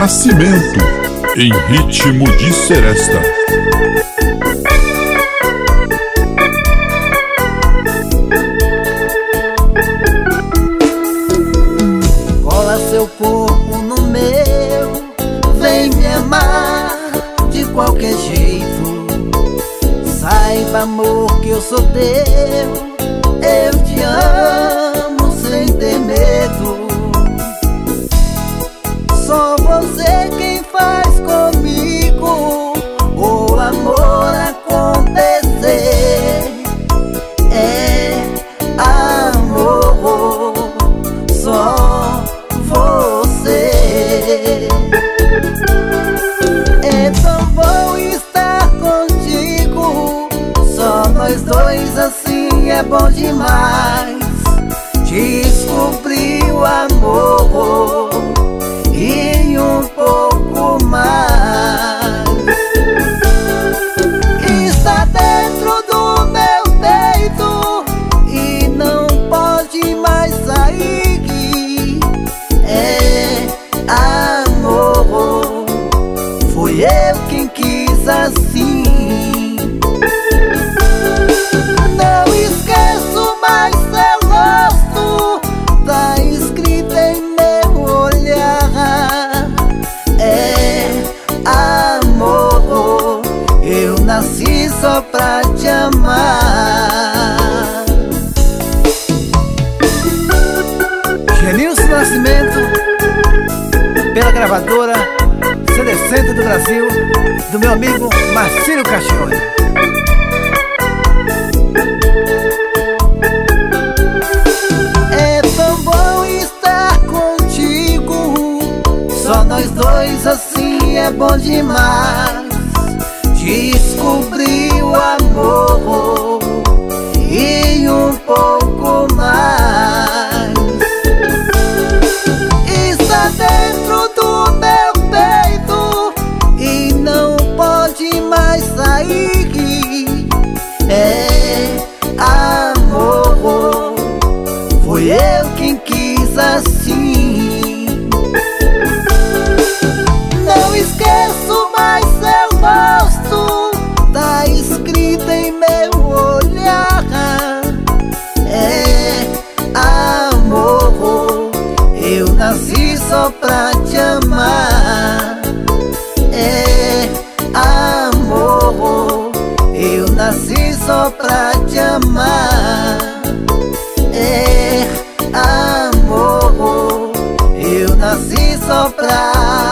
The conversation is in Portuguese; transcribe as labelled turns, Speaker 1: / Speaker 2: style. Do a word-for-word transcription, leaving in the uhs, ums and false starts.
Speaker 1: Nascimento, em ritmo de seresta.
Speaker 2: Cola seu corpo no meu, vem me amar de qualquer jeito. Saiba, amor, que eu sou teu, eu te amo sem ter medo. Só você quem faz comigo o amor acontecer. É amor, só você. É tão bom estar contigo, só nós dois, assim é bom demais. Descobri o amor e um pouco mais. Está dentro do meu peito e não pode mais sair. É amor, foi eu quem quis assim. Não esqueço mais seu rosto, tá escrito em meu olhar. É amor, eu nasci só pra te amar. Genilson Nascimento, pela gravadora C D Centro do Brasil, do meu amigo Marcílio Cachorro. É tão bom estar contigo, só nós dois, assim é bom demais. Descobri o amor e um pouco mais. Está dentro do meu peito e não pode mais sair. É amor, foi eu quem quis assim. Não esqueço mais seu rosto, tá escrito em meu olhar. É amor, eu nasci só pra te amar. É amor, eu nasci só pra te amar. É amor, eu nasci só pra